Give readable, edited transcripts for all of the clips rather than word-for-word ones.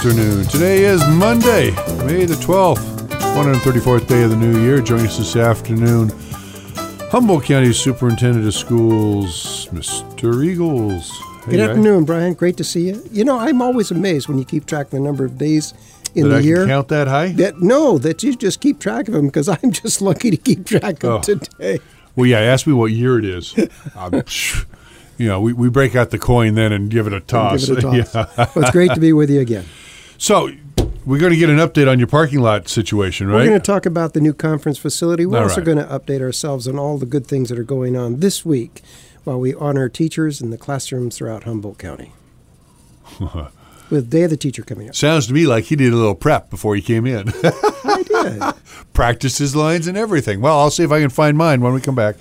afternoon. Today is Monday, May the 12th, 134th day of the new year. Joining us this afternoon, Humboldt County Superintendent of Schools, Mr. Eagles. Hey, Good afternoon, Brian. Great to see you. You know, I'm always amazed when you keep track of the number of days in the year. Did I count that high? That you just keep track of them, because I'm just lucky to keep track of today. Well, yeah, ask me what year it is. You know, we break out the coin then and give it a toss. Yeah. Well, it's great to be with you again. So, we're going to get an update on your parking lot situation, right? We're going to talk about the new conference facility. We're also right. going to update ourselves on all the good things that are going on this week while we honor teachers in the classrooms throughout Humboldt County. With Day of the Teacher coming up. Sounds to me like he did a little prep before he came in. I did. Practiced his lines and everything. Well, I'll see if I can find mine when we come back.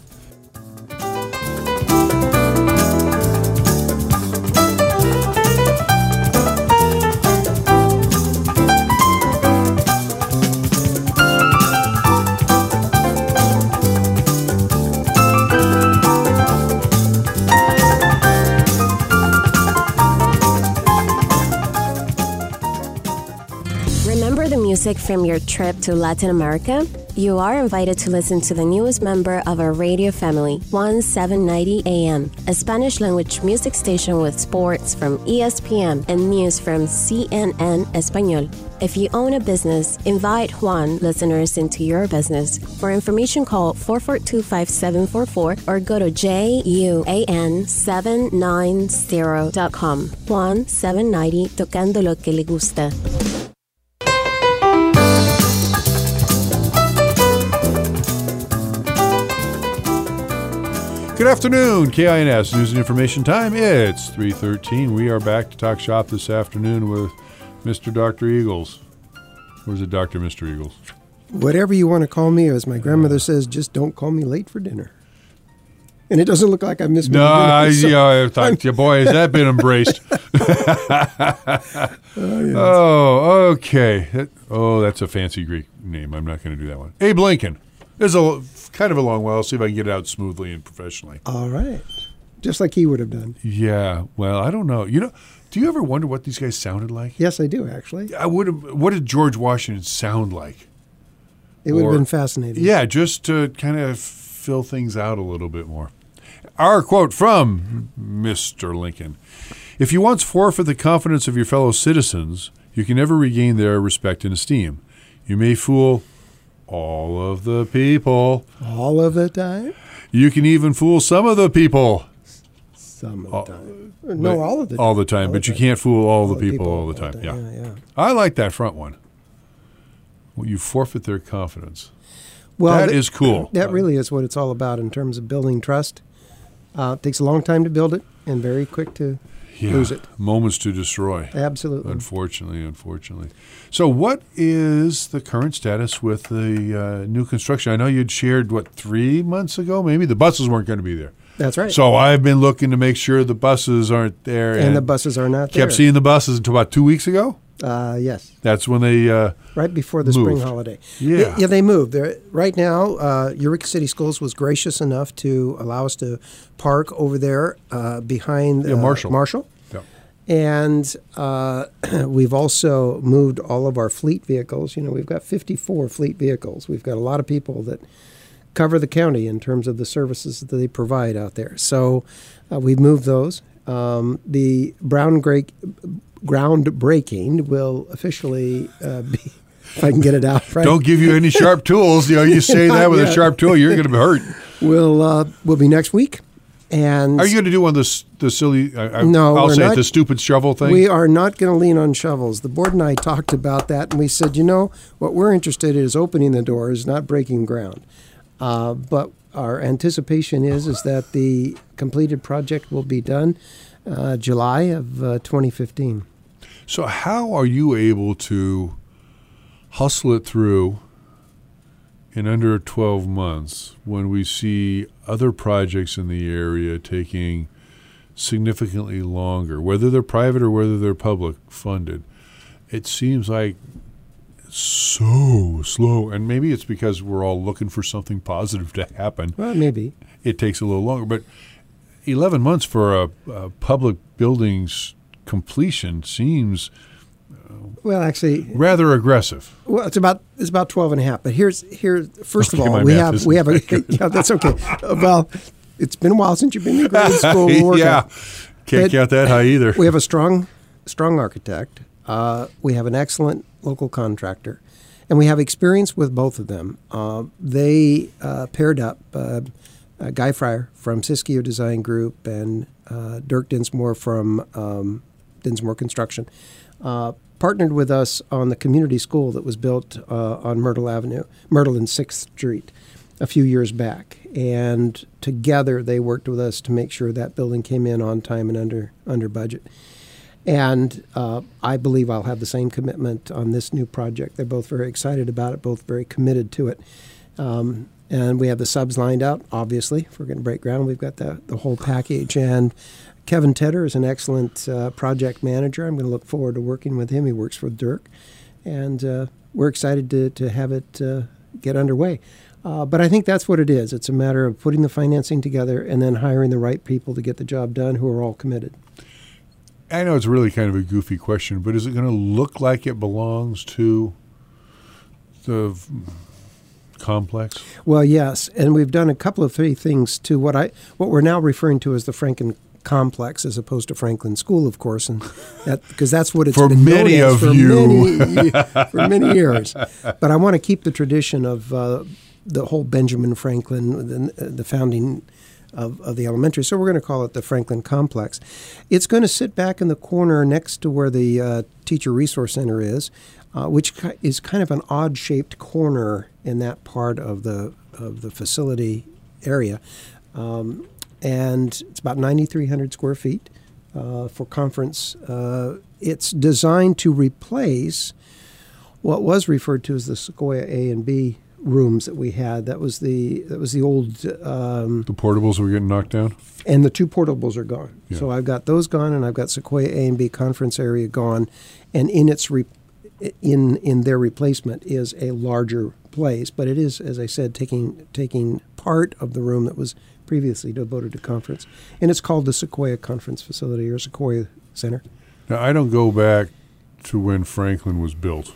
Music from your trip to Latin America? You are invited to listen to the newest member of our radio family, 1790 AM, a Spanish-language music station with sports from ESPN and news from CNN Español. If you own a business, invite Juan listeners into your business. For information, call 442-5744 or go to JUAN790.com. Juan 790, tocando lo que le gusta. Good afternoon, KINS News and Information Time. It's 3:13. We are back to talk shop this afternoon with Mr. Dr. Eagles. Or is it Dr. Mr. Eagles? Whatever you want to call me, as my grandmother says, just don't call me late for dinner. And it doesn't look like I missed No, dinner. I thought, boy, has that been embraced? Oh, okay. That's a fancy Greek name. I'm not going to do that one. Abe Lincoln. There's a kind of a long while. I'll see if I can get it out smoothly and professionally. All right. Just like he would have done. Yeah. Well, I don't know. You know, do you ever wonder what these guys sounded like? Yes, I do, actually. What did George Washington sound like? It would have been fascinating. Yeah, just to kind of fill things out a little bit more. Our quote from Mr. Lincoln: "If you once forfeit the confidence of your fellow citizens, you can never regain their respect and esteem. You may fool all of the people. All of the time? You can even fool some of the people. Some of the time. No, all of the time. All the time, but you can't fool all the people all the time. Yeah. I like that front one. Well, you forfeit their confidence. Well, that is cool. That really is what it's all about in terms of building trust. It takes a long time to build it and very quick to lose it. Moments to destroy. Absolutely. Unfortunately. So what is the current status with the new construction? I know you'd shared, 3 months ago? Maybe the buses weren't going to be there. That's right. So I've been looking to make sure the buses aren't there. And the buses are not there. Kept seeing the buses until about 2 weeks ago? Yes. That's when they right before the moved. spring holiday. Yeah. They moved. Right now, Eureka City Schools was gracious enough to allow us to park over there behind Marshall. Yep. And we've also moved all of our fleet vehicles. You know, we've got 54 fleet vehicles. We've got a lot of people that cover the county in terms of the services that they provide out there. So we've moved those. The groundbreaking will officially be, if I can get it out right. Don't give you any sharp tools. You know, you say that with a sharp tool, you're going to be hurt. Will be next week. And are you going to do one of the silly? No, I'll we're say not. it, the stupid shovel thing. We are not going to lean on shovels. The board and I talked about that, and we said, what we're interested in is opening the doors, not breaking ground. But our anticipation is that the completed project will be done July of 2015. So how are you able to hustle it through in under 12 months when we see other projects in the area taking significantly longer, whether they're private or whether they're public funded? It seems like so slow, and maybe it's because we're all looking for something positive to happen. Well, maybe. It takes a little longer, but 11 months for a public building's completion seems Well, actually, rather aggressive. well, it's about 12 and a half. But here's first of Okay, all, my we math have isn't a yeah, that's okay. Well, it's been a while since you've been in grade school. We'll work Yeah. on it. Can't But count that high either. We have a strong architect. We have an excellent local contractor, and we have experience with both of them. They paired up Guy Fryer from Siskiyou Design Group and Dirk Dinsmore from Dinsmore Construction. Partnered with us on the community school that was built on Myrtle Avenue, Myrtle and 6th Street, a few years back. And together they worked with us to make sure that building came in on time and under budget. And I believe I'll have the same commitment on this new project. They're both very excited about it, both very committed to it. And we have the subs lined out, obviously. If we're going to break ground, we've got the whole package. And Kevin Tedder is an excellent project manager. I'm going to look forward to working with him. He works for Dirk. And we're excited to have it get underway. But I think that's what it is. It's a matter of putting the financing together and then hiring the right people to get the job done who are all committed. I know it's really kind of a goofy question, but is it going to look like it belongs to the complex? Well, yes. And we've done a couple of things to what we're now referring to as the Franklin Complex, as opposed to Franklin School, of course, and because that's what it's For been many known as of you. for many years. But I want to keep the tradition of the whole Benjamin Franklin, the founding of the elementary. So we're going to call it the Franklin Complex. It's going to sit back in the corner next to where the Teacher Resource Center is, which is kind of an odd-shaped corner in that part of the facility area. And it's about 9,300 square feet for conference. It's designed to replace what was referred to as the Sequoia A and B rooms that we had. That was the old. The portables were getting knocked down? And the two portables are gone. Yeah. So I've got those gone, and I've got Sequoia A and B conference area gone. And in its in their replacement is a larger place, but it is, as I said, taking part of the room that was previously devoted to conference, and it's called the Sequoia Conference Facility or Sequoia Center. Now, I don't go back to when Franklin was built.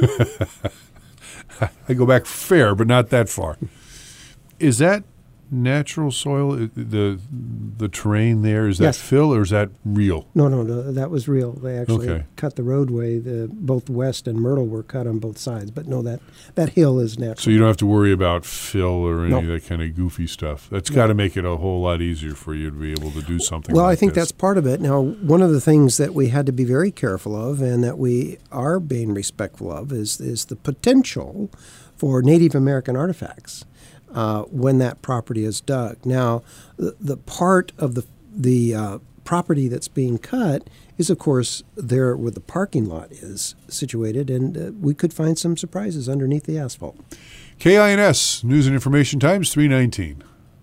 I go back fair, but not that far. Is that natural soil? The terrain there, is that Yes. fill or is that real? No, that was real. They actually Okay. cut the roadway. Both West and Myrtle were cut on both sides, but no, that hill is natural. So you don't have to worry about fill or any No. of that kind of goofy stuff. That's got to make it a whole lot easier for you to be able to do something Well, like I think this. that's part of it. Now, one of the things that we had to be very careful of and that we are being respectful of is the potential for Native American artifacts when that property is dug. Now, the part of the property that's being cut is, of course, there where the parking lot is situated, and we could find some surprises underneath the asphalt. KINS, News and Information Times, 319.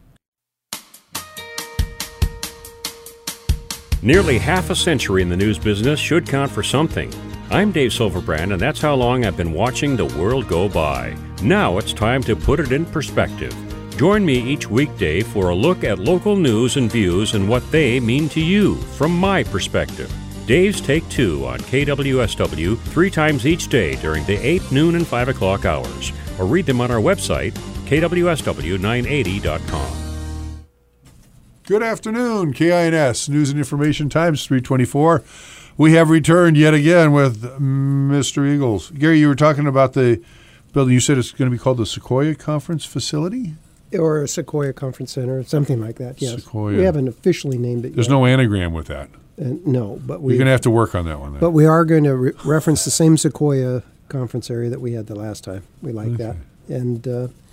Nearly half a century in the news business should count for something. I'm Dave Silverbrand, and that's how long I've been watching the world go by. Now it's time to put it in perspective. Join me each weekday for a look at local news and views and what they mean to you from my perspective. Dave's Take 2 on KWSW 3 times each day during the 8, noon, and 5 o'clock hours. Or read them on our website, kwsw980.com. Good afternoon, KINS, News and Information Times, 324. We have returned yet again with Mr. Eagles. Gary, you were talking about the building. You said it's going to be called the Sequoia Conference Facility? Or a Sequoia Conference Center, something like that, yes. Sequoia. We haven't officially named it There's yet. no anagram with that. No, but You're going to have to work on that one then. But we are going to reference the same Sequoia conference area that we had the last time. We like that. And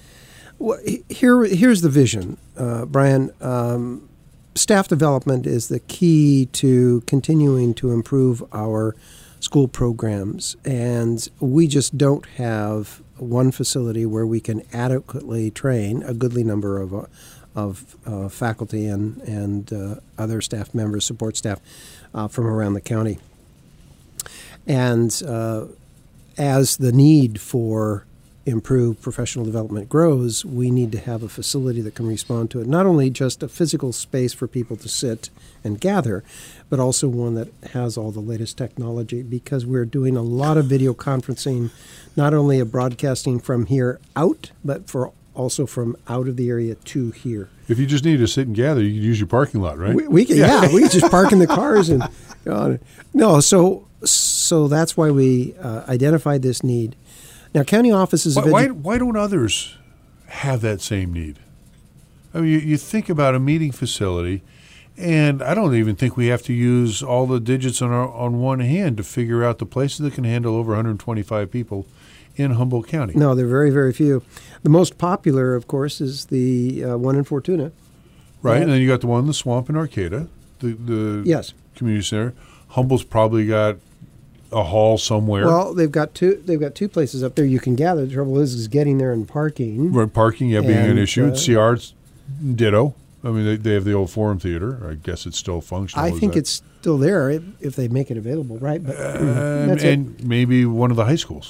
here's the vision, Brian. Staff development is the key to continuing to improve our school programs. And we just don't have one facility where we can adequately train a goodly number of faculty and other staff members, support staff from around the county. And as the need for improve, professional development grows, we need to have a facility that can respond to it. Not only just a physical space for people to sit and gather, but also one that has all the latest technology, because we're doing a lot of video conferencing, not only of broadcasting from here out, but also from out of the area to here. If you just need to sit and gather, you can use your parking lot, right? We can just park in the cars and no. So that's why we identified this need. Now, county offices. Why don't others have that same need? I mean, you think about a meeting facility, and I don't even think we have to use all the digits on one hand to figure out the places that can handle over 125 people in Humboldt County. No, they're very, very few. The most popular, of course, is the one in Fortuna. Right, and then you got the one in the swamp in Arcata, the yes. community center. Humboldt's probably got a hall somewhere. Well, they've got two places up there you can gather. The trouble is getting there and parking. Right, parking, being an issue. CR's ditto. I mean, they have the old Forum Theater. I guess it's still functional. I think it's still there if they make it available, right? But that's and maybe one of the high schools.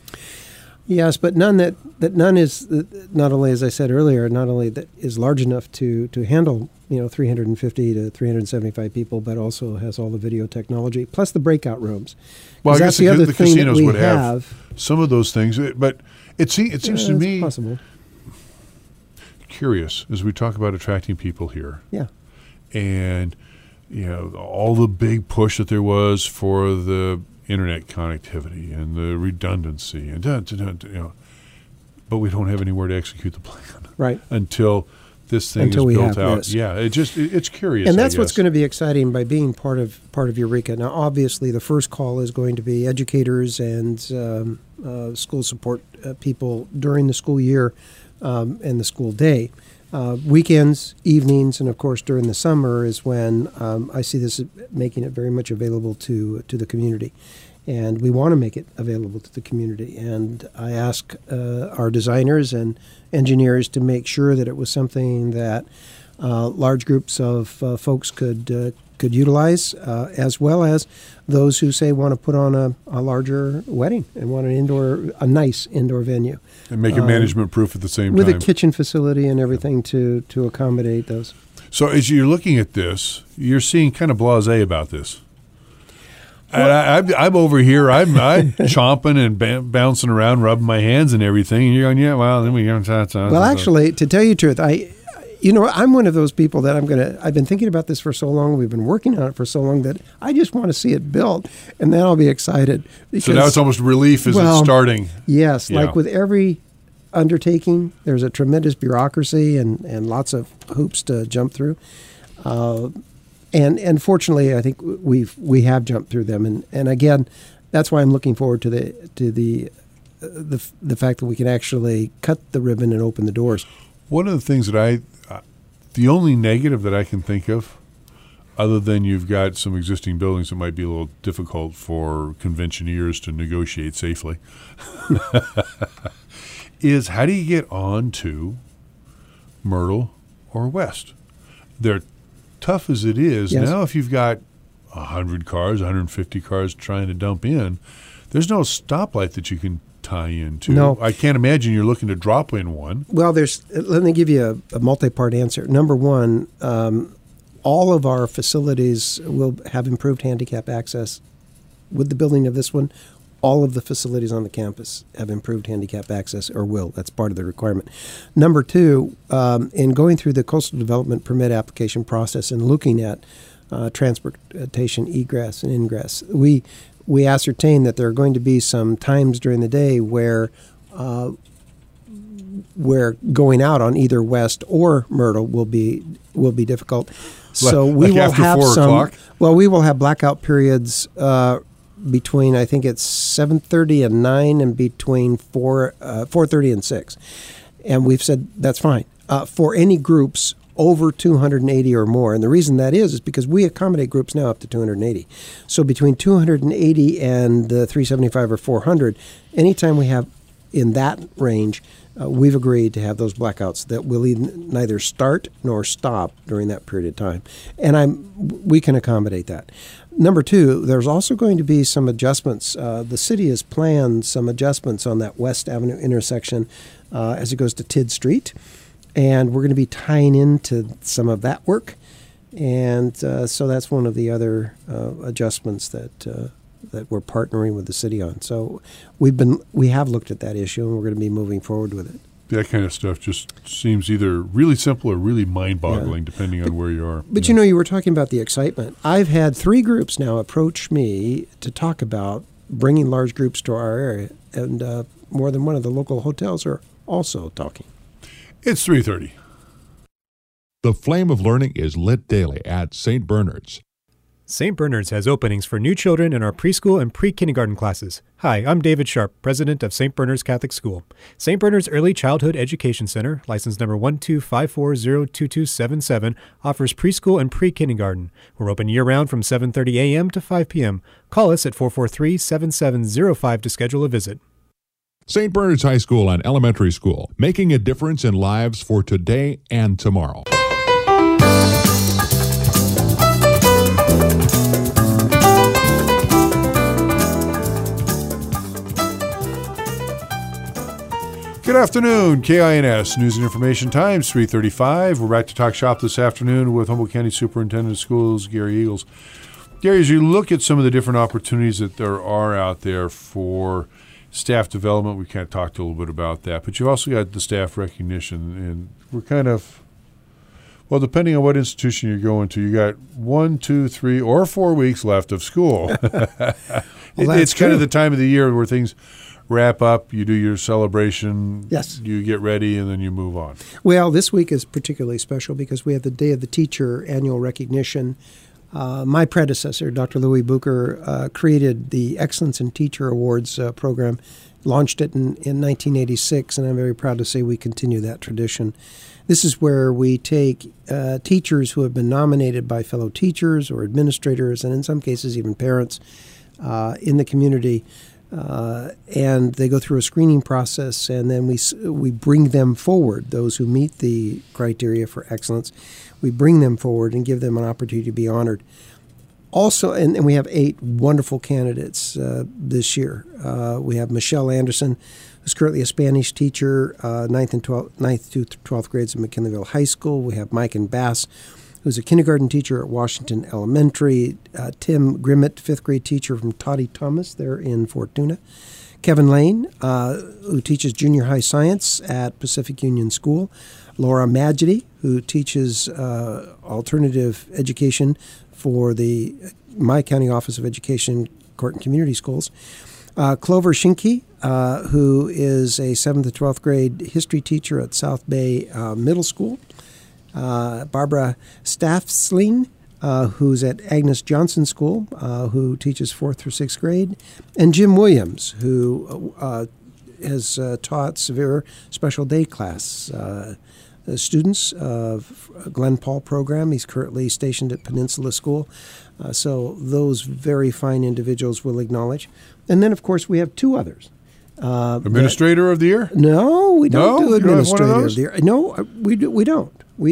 Yes, but none that none is not only, as I said earlier, not only that is large enough to handle 350 to 375 people, but also has all the video technology plus the breakout rooms. Well, I that's guess the other the thing casinos that we would have some of those things, but it seems to me possible. Curious as we talk about attracting people here. Yeah, and all the big push that there was for the internet connectivity and the redundancy and but we don't have anywhere to execute the plan, right? Until this thing is built out. This. Yeah, it's curious, and that's what's going to be exciting by being part of Eureka. Now, obviously, the first call is going to be educators and school support people during the school year and the school day. Weekends, evenings, and of course during the summer is when I see this making it very much available to the community. And we want to make it available to the community. And I ask our designers and engineers to make sure that it was something that large groups of folks could utilize, as well as those who say want to put on a larger wedding and want a nice indoor venue. And make it management proof at the same time. With a kitchen facility and everything to accommodate those. So as you're looking at this, you're seeing kind of blasé about this. And I'm over here. I'm chomping and bouncing around, rubbing my hands and everything. And you're going, yeah. Well, then we go. Well, actually, to tell you the truth, I'm one of those people that I've been thinking about this for so long. We've been working on it for so long that I just want to see it built, and then I'll be excited. Because, so now it's almost relief as it's starting. Yes, like with every undertaking, there's a tremendous bureaucracy and lots of hoops to jump through. And fortunately, I think we have jumped through them. And again, that's why I'm looking forward to the fact that we can actually cut the ribbon and open the doors. One of the things that the only negative that I can think of, other than you've got some existing buildings that might be a little difficult for conventioneers to negotiate safely, is how do you get on to Myrtle or West? They're tough as it is. Yes. Now if you've got 100 cars, 150 cars trying to dump in, there's no stoplight that you can tie into. No. I can't imagine you're looking to drop in one. Well, let me give you a multi-part answer. Number one, all of our facilities will have improved handicap access. With the building of this one, all of the facilities on the campus have improved handicap access, or will. That's part of the requirement. Number two, in going through the coastal development permit application process and looking at transportation egress and ingress, we ascertain that there are going to be some times during the day where going out on either West or Myrtle will be difficult. So we will have some. Well, we will have blackout periods between, I think it's 7:30 and 9, and between 4:30 and 6, and we've said that's fine for any groups over 280 or more. And the reason that is because we accommodate groups now up to 280. So between 280 and 375 or 400, anytime we have in that range, we've agreed to have those blackouts that will neither start nor stop during that period of time. And we can accommodate that. Number two, there's also going to be some adjustments. The city has planned some adjustments on that West Avenue intersection as it goes to Tidd Street. And we're going to be tying into some of that work. And so that's one of the other adjustments that we're partnering with the city on. So we have looked at that issue, and we're going to be moving forward with it. That kind of stuff just seems either really simple or really mind-boggling, depending on where you are. But you were talking about the excitement. I've had 3 groups now approach me to talk about bringing large groups to our area, and more than one of the local hotels are also talking. It's 3:30. The flame of learning is lit daily at St. Bernard's. St. Bernard's has openings for new children in our preschool and pre-kindergarten classes. Hi, I'm David Sharp, president of St. Bernard's Catholic School. St. Bernard's Early Childhood Education Center, license number 125402277, offers preschool and pre-kindergarten. We're open year-round from 7:30 a.m. to 5 p.m. Call us at 443-7705 to schedule a visit. St. Bernard's High School and Elementary School, making a difference in lives for today and tomorrow. Good afternoon, KINS News and Information Times, 3:35. We're back to talk shop this afternoon with Humboldt County Superintendent of Schools, Gary Eagles. Gary, as you look at some of the different opportunities that there are out there for staff development, we kind of talked a little bit about that, but you've also got the staff recognition, and we're kind of, well, depending on what institution you're going to, you got 1, 2, 3, or 4 weeks left of school. It's kind of the time of the year where things wrap up, you do your celebration, yes, you get ready, and then you move on. Well, this week is particularly special because we have the Day of the Teacher annual recognition. My predecessor, Dr. Louis Bucher, created the Excellence in Teacher Awards program, launched it in 1986, and I'm very proud to say we continue that tradition. This is where we take teachers who have been nominated by fellow teachers or administrators, and in some cases even parents in the community, and they go through a screening process, and then we bring them forward, those who meet the criteria for excellence. We bring them forward and give them an opportunity to be honored. Also, and we have 8 wonderful candidates this year. We have Michelle Anderson, who's currently a Spanish teacher, 9th to 12th grades at McKinleyville High School. We have Mike and Bass, who's a kindergarten teacher at Washington Elementary. Tim Grimmett, 5th grade teacher from Toddy Thomas there in Fortuna. Kevin Lane, who teaches junior high science at Pacific Union School. Laura Magidi, who teaches alternative education for the My County Office of Education, Court and Community Schools. Clover Schinke, who is a 7th to 12th grade history teacher at South Bay Middle School. Barbara Staffsling, who's at Agnes Johnson School, who teaches 4th through 6th grade. And Jim Williams, who has taught severe special day class students of Glen Paul program. He's currently stationed at Peninsula School. So those very fine individuals will acknowledge. And then, of course, we have 2 others. Administrator of the Year? No, we don't do You don't have one Administrator of of those? the Year. No, we don't.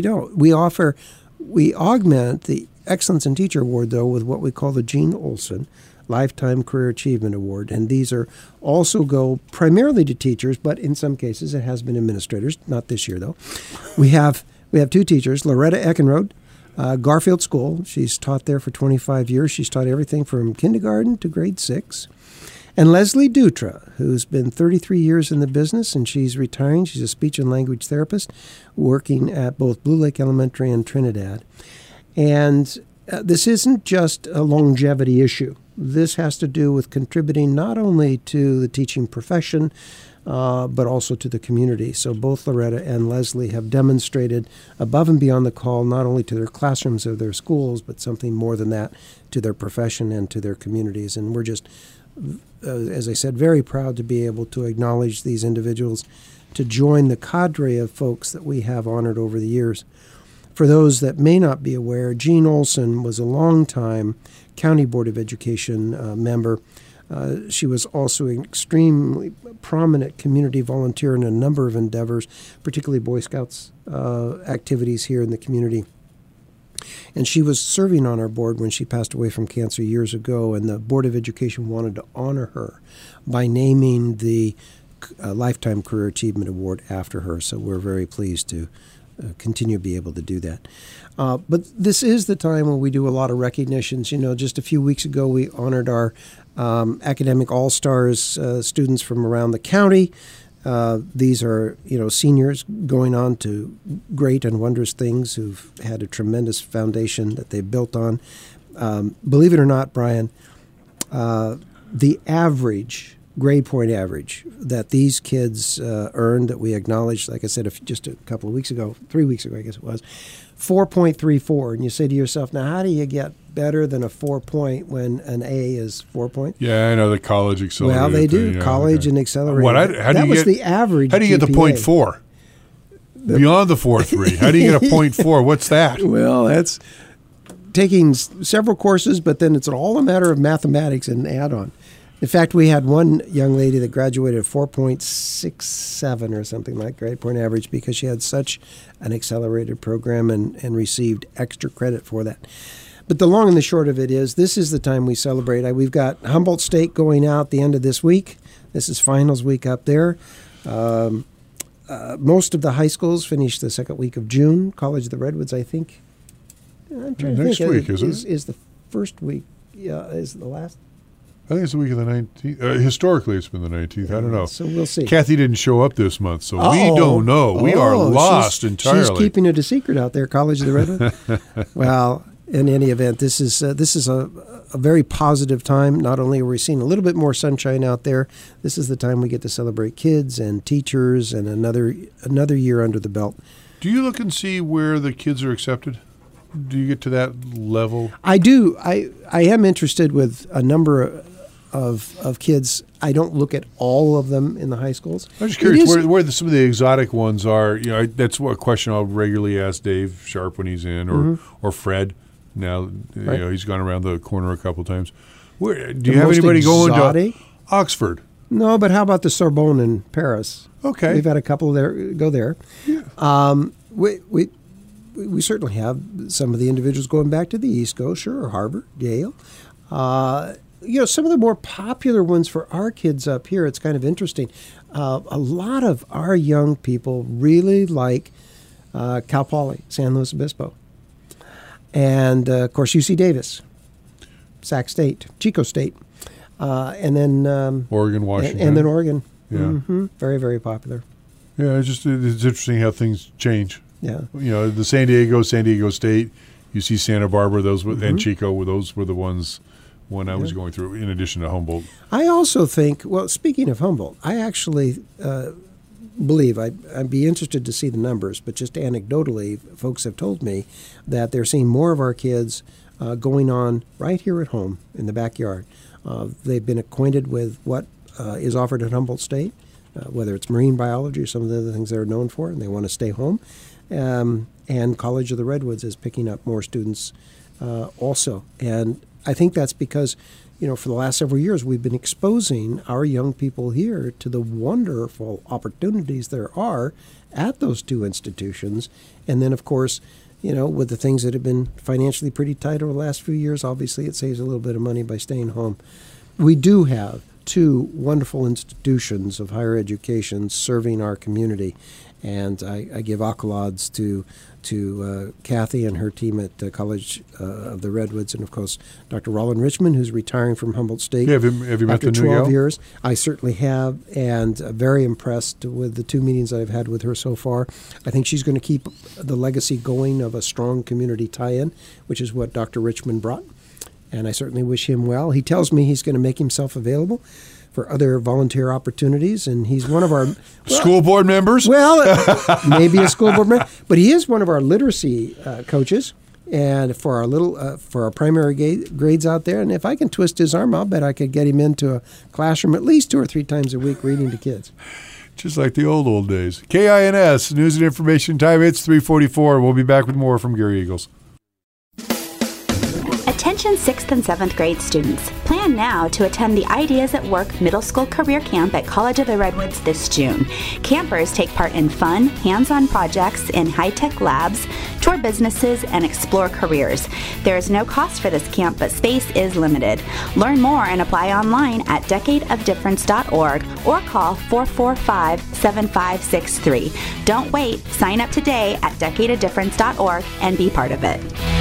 We augment the Excellence in Teacher Award, though, with what we call the Gene Olson Lifetime Career Achievement Award. And these are also go primarily to teachers, but in some cases it has been administrators. Not this year, though. We have 2 teachers, Loretta Eckenrode, Garfield School. She's taught there for 25 years. She's taught everything from kindergarten to grade 6. And Leslie Dutra, who's been 33 years in the business, and she's retiring. She's a speech and language therapist working at both Blue Lake Elementary and Trinidad. And this isn't just a longevity issue. This has to do with contributing not only to the teaching profession, but also to the community. So both Loretta and Leslie have demonstrated above and beyond the call, not only to their classrooms or their schools, but something more than that to their profession and to their communities. And we're just, as I said, very proud to be able to acknowledge these individuals, to join the cadre of folks that we have honored over the years. For those that may not be aware, Gene Olson was a longtime County Board of Education member, She was also an extremely prominent community volunteer in a number of endeavors, particularly Boy Scouts activities here in the community. And she was serving on our board when she passed away from cancer years ago, and the Board of Education wanted to honor her by naming the Lifetime Career Achievement Award after her. So we're very pleased to continue to be able to do that. But this is the time when we do a lot of recognitions. You know, just a few weeks ago, we honored our academic all-stars students from around the county. These are, seniors going on to great and wondrous things who've had a tremendous foundation that they've built on. Believe it or not, Brian, the average, grade point average that these kids earned, that we acknowledged, like I said, just a couple of weeks ago, 3 weeks ago, I guess it was, 4.34. And you say to yourself, now how do you get better than a 4 point when an A is 4 point? Yeah, I know the college accelerated. Well, they do. Thing, College and accelerated. How do you get the average. How do you get the GPA. 0.4? Beyond the 4.3. How do you get a 0.4? What's that? Well, that's taking several courses, but then it's all a matter of mathematics and add-on. In fact, we had one young lady that graduated at 4.67 or something like grade point average because she had such an accelerated program and received extra credit for that. But the long and the short of it is, this is the time we celebrate. We've got Humboldt State going out the end of this week. This is finals week up there. Most of the high schools finish the second week of June. College of the Redwoods, I think. I'm trying to think. Next week, isn't it? Is the first week. Yeah, is the last. I think it's the week of the 19th. Historically, it's been the 19th. I don't know. So we'll see. Kathy didn't show up this month, so we don't know. We are lost entirely. She's keeping it a secret out there, College of the Redwoods. Well, in any event, this is a very positive time. Not only are we seeing a little bit more sunshine out there, this is the time we get to celebrate kids and teachers and another year under the belt. Do you look and see where the kids are accepted? Do you get to that level? I do. I am interested with a number of kids. I don't look at all of them in the high schools. I'm just curious where some of the exotic ones are. That's what question I'll regularly ask Dave Sharp when he's in, or Fred. Now he's gone around the corner a couple times. Do you have anybody going to Oxford? No, but how about the Sorbonne in Paris? Okay, we've had a couple go there. Yeah. We certainly have some of the individuals going back to the East Coast, sure, or Harvard, Yale. Some of the more popular ones for our kids up here, it's kind of interesting. A lot of our young people really like Cal Poly, San Luis Obispo. And, of course, UC Davis, Sac State, Chico State, and then Oregon, Washington. And then Oregon. Yeah. Mm-hmm. Very, very popular. Yeah, it's interesting how things change. Yeah. The San Diego State, UC Santa Barbara, and Chico, those were the ones when I was going through, in addition to Humboldt. I also think, well, speaking of Humboldt, I actually believe, I'd be interested to see the numbers, but just anecdotally, folks have told me that they're seeing more of our kids going on right here at home in the backyard. They've been acquainted with what is offered at Humboldt State, whether it's marine biology or some of the other things they're known for, and they want to stay home. And College of the Redwoods is picking up more students also. And I think that's because, for the last several years, we've been exposing our young people here to the wonderful opportunities there are at those two institutions. And then, of course, with the things that have been financially pretty tight over the last few years, obviously it saves a little bit of money by staying home. We do have two wonderful institutions of higher education serving our community. And I give accolades to Kathy and her team at College of the Redwoods, and of course Dr. Roland Richmond, who's retiring from Humboldt State. Yeah, have you met after the new 12 gal? years? I certainly have, and very impressed with the two meetings I've had with her so far. I think she's going to keep the legacy going of a strong community tie-in, which is what Dr. Richmond brought, and I certainly wish him well. He tells me he's going to make himself available for other volunteer opportunities, and he's one of our school board members. Well, maybe a school board member, but he is one of our literacy coaches, and for our primary grades out there. And if I can twist his arm, I'll bet I could get him into a classroom at least 2 or 3 times a week reading to kids. Just like the old days. KINS News and Information Time. It's 3:44. We'll be back with more from Gary Eagles. Attention 6th and 7th grade students. Plan now to attend the Ideas at Work Middle School Career Camp at College of the Redwoods this June. Campers take part in fun, hands-on projects in high-tech labs, tour businesses, and explore careers. There is no cost for this camp, but space is limited. Learn more and apply online at decadeofdifference.org or call 445-7563. Don't wait. Sign up today at decadeofdifference.org and be part of it.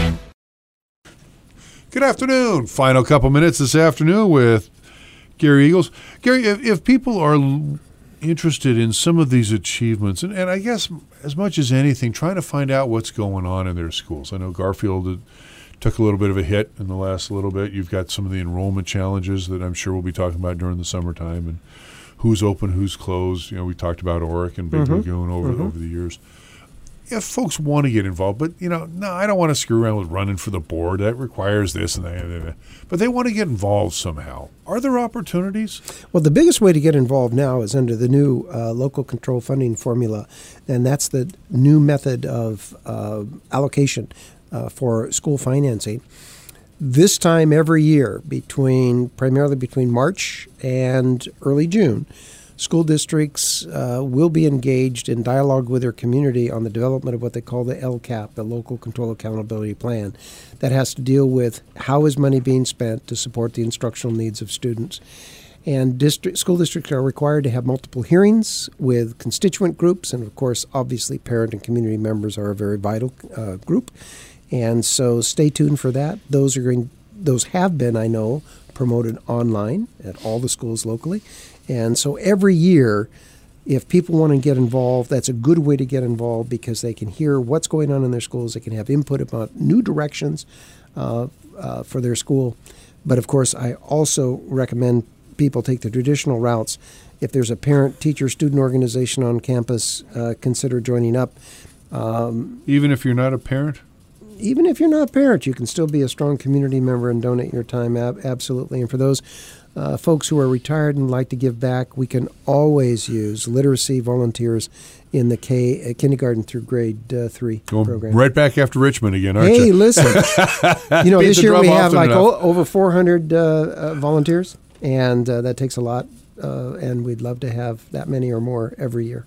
Good afternoon. Final couple minutes this afternoon with Gary Eagles. Gary, if people are interested in some of these achievements, and I guess as much as anything, trying to find out what's going on in their schools. I know Garfield took a little bit of a hit in the last little bit. You've got some of the enrollment challenges that I'm sure we'll be talking about during the summertime, and who's open, who's closed. You know, we talked about Oric and Big Lagoon over the years. If folks want to get involved, but, no, I don't want to screw around with running for the board. That requires this and that. But they want to get involved somehow. Are there opportunities? Well, the biggest way to get involved now is under the new local control funding formula, and that's the new method of allocation for school financing. This time every year, primarily between March and early June, school districts will be engaged in dialogue with their community on the development of what they call the LCAP, the Local Control Accountability Plan. That has to deal with how is money being spent to support the instructional needs of students. And school districts are required to have multiple hearings with constituent groups, and of course, obviously, parent and community members are a very vital group. And so stay tuned for that. Those have been, I know, promoted online at all the schools locally. And so every year, if people want to get involved, that's a good way to get involved because they can hear what's going on in their schools. They can have input about new directions for their school. But of course, I also recommend people take the traditional routes. If there's a parent, teacher, student organization on campus, consider joining up. Even if you're not a parent? Even if you're not a parent, you can still be a strong community member and donate your time, absolutely. And for those folks who are retired and like to give back, we can always use literacy volunteers in the kindergarten through grade 3 program. Right back after Richmond again, aren't you? Hey, listen, this year we have over 400 volunteers, and that takes a lot, and we'd love to have that many or more every year.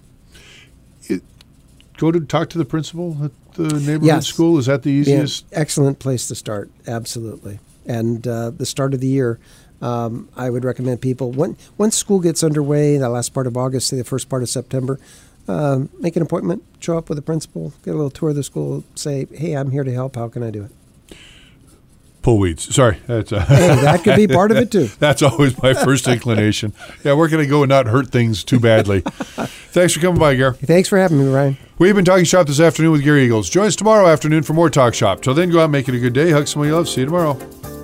Go to talk to the principal at the neighborhood school? Is that the easiest? Yeah, excellent place to start, absolutely. And the start of the year, I would recommend people, once school gets underway, the last part of August, the first part of September, make an appointment, show up with the principal, get a little tour of the school, say, hey, I'm here to help. How can I do it? Pull weeds. Sorry. That's, hey, that could be part of it, too. That's always my first inclination. Yeah, where can I go and not hurt things too badly? Thanks for coming by, Gary. Thanks for having me, Ryan. We've been talking shop this afternoon with Gary Eagles. Join us tomorrow afternoon for more Talk Shop. Till then, go out and make it a good day. Hug someone you love. See you tomorrow.